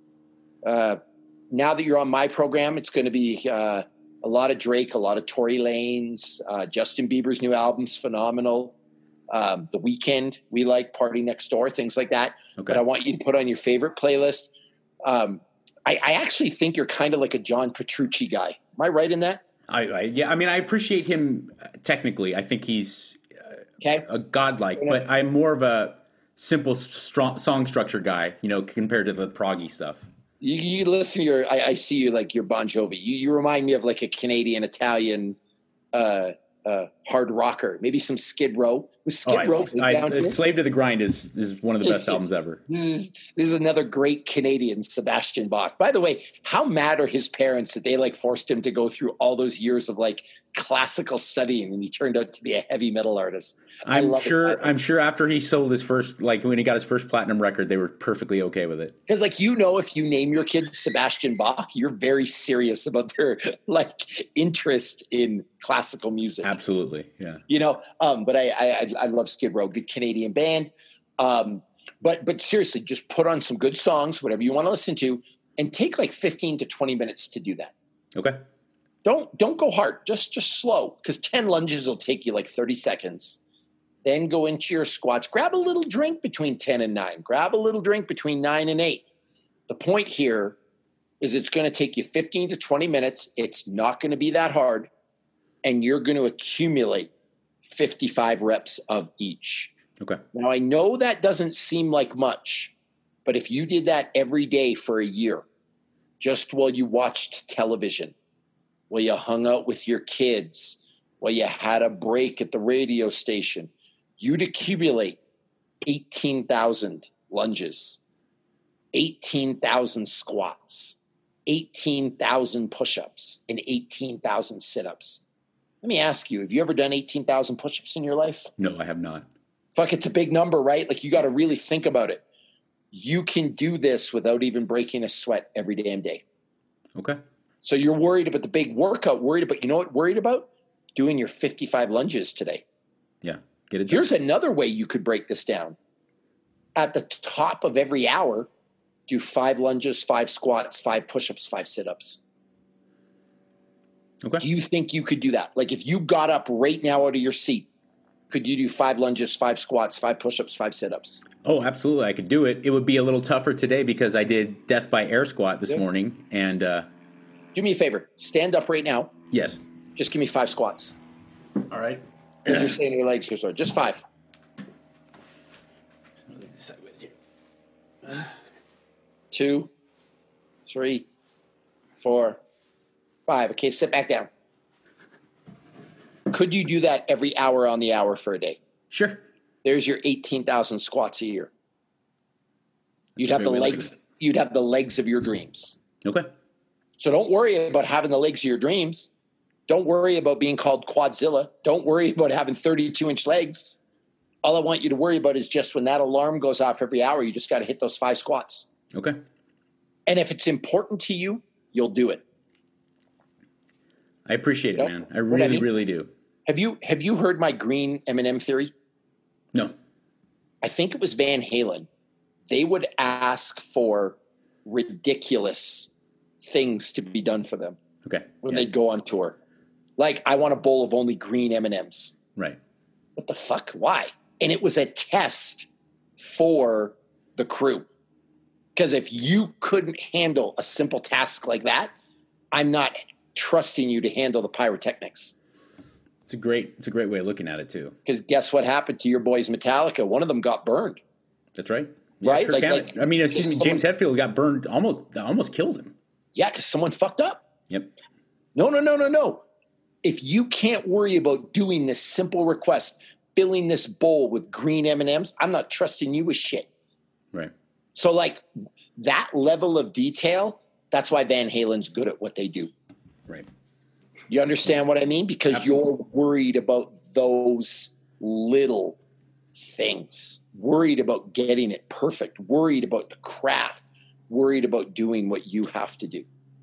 Uh, now that you're on my program, it's going to be uh, a lot of Drake, a lot of Tory Lanez, uh, Justin Bieber's new album's phenomenal. Um, The Weeknd, we like Party Next Door, things like that. Okay. But I want you to put on your favorite playlist. Um, I, I actually think you're kind of like a John Petrucci guy. Am I right in that? I, I yeah. I mean, I appreciate him uh, technically. I think he's uh, Okay. a godlike, but I'm more of a simple strong, song structure guy, you know, compared to the proggy stuff. You, you listen to your, I, I see you like your Bon Jovi. You, you remind me of like a Canadian, Italian uh, uh, hard rocker. Maybe some Skid Row. Was Skid Oh, I Row love, big I, down here? Slave to the Grind is is one of the best albums ever. This is this is another great Canadian, Sebastian Bach. By the way, how mad are his parents that they like forced him to go through all those years of like classical studying and he turned out to be a heavy metal artist? I I'm love sure. it. I'm sure after he sold his first, like when he got his first platinum record, they were perfectly okay with it. Because like you know, if you name your kid Sebastian Bach, you're very serious about their like interest in classical music. Absolutely, yeah. You know, um, but I, I I love Skid Row, good Canadian band. Um, but but seriously, just put on some good songs, whatever you want to listen to, and take like fifteen to twenty minutes to do that. Okay. Don't don't go hard, just just slow, because ten lunges will take you like thirty seconds. Then go into your squats. Grab a little drink between ten and nine. Grab a little drink between nine and eight. The point here is it's going to take you fifteen to twenty minutes. It's not going to be that hard. And you're going to accumulate fifty-five reps of each. Okay. Now, I know that doesn't seem like much, but if you did that every day for a year, just while you watched television, while you hung out with your kids, while you had a break at the radio station, you'd accumulate eighteen thousand lunges, eighteen thousand squats, eighteen thousand push-ups, and eighteen thousand sit-ups. Let me ask you, have you ever done eighteen thousand push-ups in your life? No, I have not. Fuck, it's a big number, right? Like you got to really think about it. You can do this without even breaking a sweat every damn day. Okay. So you're worried about the big workout, worried about, you know what, worried about? Doing your fifty-five lunges today. Yeah. Get it done. Here's another way you could break this down. At the top of every hour, do five lunges, five squats, five push-ups, five sit-ups. Okay. Do you think you could do that? Like if you got up right now out of your seat, could you do five lunges, five squats, five push-ups, five sit-ups? Oh, absolutely. I could do it. It would be a little tougher today because I did death by air squat this Yeah. morning. And uh, Do me a favor. Stand up right now. yes. Just give me five squats. All right. As you're saying your legs are sore. Just five. Two, three, four, five. Okay, sit back down. Could you do that every hour on the hour for a day? Sure. There's your eighteen thousand squats a year. You'd That's have a the great way to look legs. at You'd have the legs of your dreams. Okay. So don't worry about having the legs of your dreams. Don't worry about being called Quadzilla. Don't worry about having thirty-two inch legs. All I want you to worry about is just when that alarm goes off every hour, you just got to hit those five squats. Okay. And if it's important to you, you'll do it. I appreciate it, Yep. man. I What I really, mean? really do. Have you have you heard my green M and M theory? No. I think it was Van Halen. They would ask for ridiculous things to be done for them Okay. when Yeah. they'd go on tour. Like, I want a bowl of only green M and M's. Right. What the fuck? Why? And it was a test for the crew. Because if you couldn't handle a simple task like that, I'm not trusting you to handle the pyrotechnics. It's a great, it's a great way of looking at it too. Because guess what happened to your boys Metallica? One of them got burned. That's right. Yeah, right? Like, like, I mean, excuse me, someone, James Hetfield got burned, almost, almost killed him. Yeah, because someone fucked up. Yep. No, no, no, no, no. If you can't worry about doing this simple request, filling this bowl with green M and M's, I'm not trusting you with shit. Right. So, like, that level of detail, that's why Van Halen's good at what they do. Right. You understand what I mean? Because Absolutely. You're worried about those little things, worried about getting it perfect, worried about the craft, worried about doing what you have to do,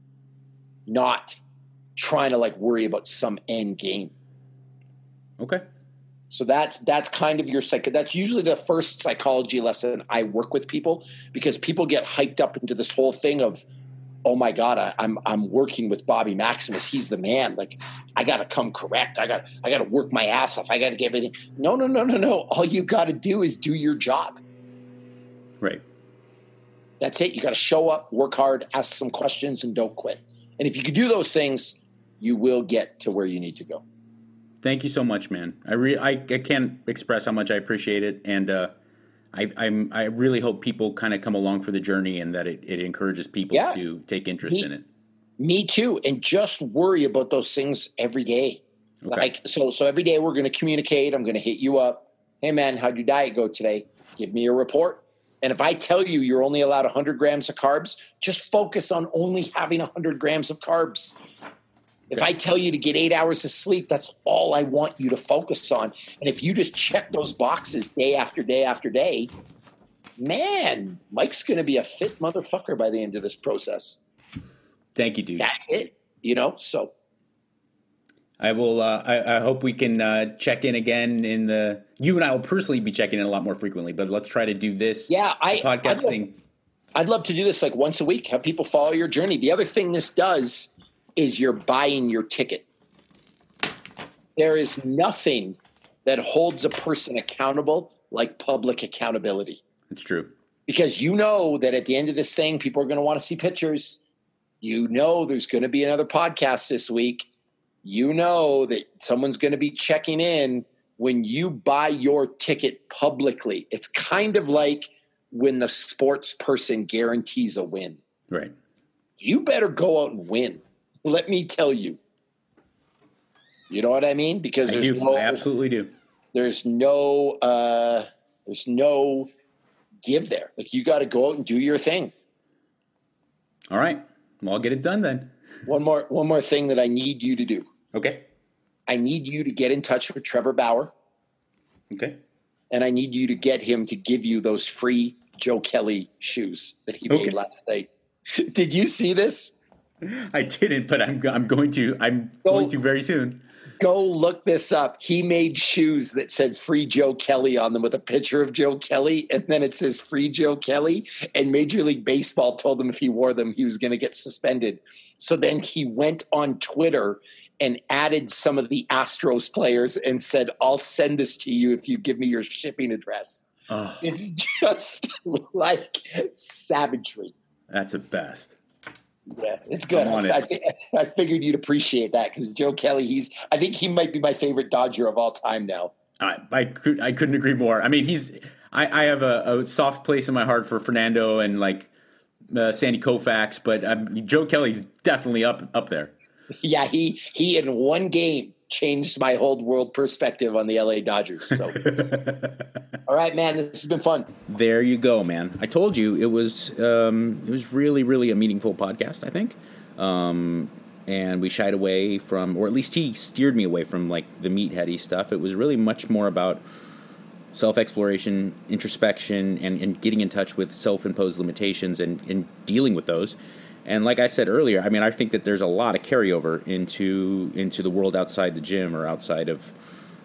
not trying to like worry about some end game. Okay. So that's that's kind of your psych. That's usually the first psychology lesson I work with people, because people get hyped up into this whole thing of, oh my God, I, I'm I'm working with Bobby Maximus. He's the man. Like, I got to come correct. I got I got to work my ass off. I got to get everything. No, no, no, no, no. All you got to do is do your job. Right. That's it. You got to show up, work hard, ask some questions, and don't quit. And if you can do those things, you will get to where you need to go. Thank you so much, man. I re- I, I can't express how much I appreciate it, and uh, I I'm, I really hope people kind of come along for the journey, and that it, it encourages people yeah. to take interest me, in it. Me too, and just worry about those things every day. Okay. Like so, so every day we're going to communicate. I'm going to hit you up. Hey, man, how'd your diet go today? Give me a report. And if I tell you you're only allowed one hundred grams of carbs, just focus on only having one hundred grams of carbs. If I tell you to get eight hours of sleep, that's all I want you to focus on. And if you just check those boxes day after day after day, man, Mike's going to be a fit motherfucker by the end of this process. Thank you, dude. That's it. You know, so. I will, uh, I, I hope we can uh, check in again in the, you and I will personally be checking in a lot more frequently, but let's try to do this yeah, I, podcast I'd thing. Love, I'd love to do this like once a week, have people follow your journey. The other thing this does is you're buying your ticket. There is nothing that holds a person accountable like public accountability. It's true. Because you know that at the end of this thing, people are going to want to see pictures. You know there's going to be another podcast this week. You know that someone's going to be checking in. When you buy your ticket publicly, it's kind of like when the sports person guarantees a win. Right. You better go out and win. Let me tell you. You know what I mean? Because I there's do. no, I absolutely do. There's no, uh, there's no give there. Like, you got to go out and do your thing. All right. Well, I'll get it done then. One more, one more thing that I need you to do. Okay. I need you to get in touch with Trevor Bauer. Okay. And I need you to get him to give you those free Joe Kelly shoes that he okay. made last night. Did you see this? I didn't, but I'm I'm going to. I'm go, going to very soon. Go look this up. He made shoes that said "Free Joe Kelly" on them with a picture of Joe Kelly, and then it says "Free Joe Kelly." And Major League Baseball told him if he wore them, he was going to get suspended. So then he went on Twitter and added some of the Astros players and said, "I'll send this to you if you give me your shipping address." Oh. It's just like savagery. That's the best. Yeah, it's good. I, I, I figured you'd appreciate that because Joe Kelly, he's, I think he might be my favorite Dodger of all time now. I, I, could, I couldn't agree more. I mean, he's, I, I have a, a soft place in my heart for Fernando and like uh, Sandy Koufax, but um, Joe Kelly's definitely up, up there. Yeah, he, he in one game changed my whole world perspective on the L A Dodgers. So, all right, man, this has been fun. There you go, man. I told you it was um, it was really, really a meaningful podcast, I think. Um, and we shied away from, or at least he steered me away from like the meatheady stuff. It was really much more about self-exploration, introspection, and, and getting in touch with self-imposed limitations and, and dealing with those. And like I said earlier, I mean, I think that there's a lot of carryover into into the world outside the gym or outside of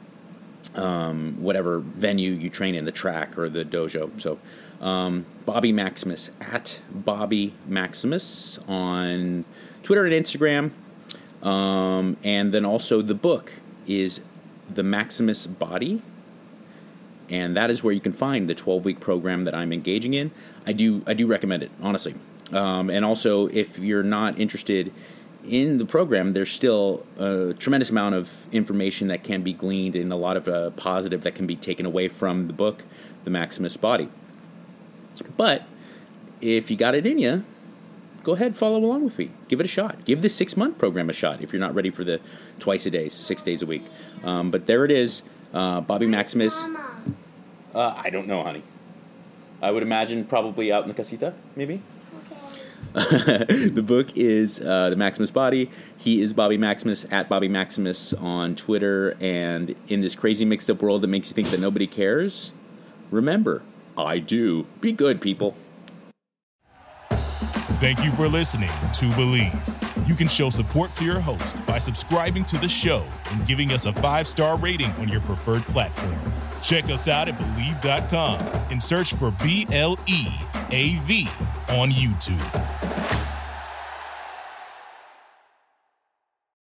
um, whatever venue you train in, the track or the dojo. So um, Bobby Maximus, at Bobby Maximus on Twitter and Instagram. Um, and then also the book is The Maximus Body. and that is where you can find the twelve-week program that I'm engaging in. I do I do recommend it, honestly. Um, and also, if you're not interested in the program, there's still a tremendous amount of information that can be gleaned and a lot of uh, positive that can be taken away from the book, The Maximus Body. But if you got it in you, go ahead, follow along with me. Give it a shot. Give the six-month program a shot if you're not ready for the twice a day, six days a week. Um, but there it is, uh, Bobby Maximus. Mama. Uh, I don't know, honey. I would imagine probably out in the casita, maybe. The book is uh, The Maximus Body. He is Bobby Maximus, at Bobby Maximus on Twitter. And in this crazy mixed up world that makes you think that nobody cares, remember, I do. Be good, people. Thank you for listening to Believe. You can show support to your host by subscribing to the show and giving us a five-star rating on your preferred platform. Check us out at Believe dot com and search for B L E A V on YouTube.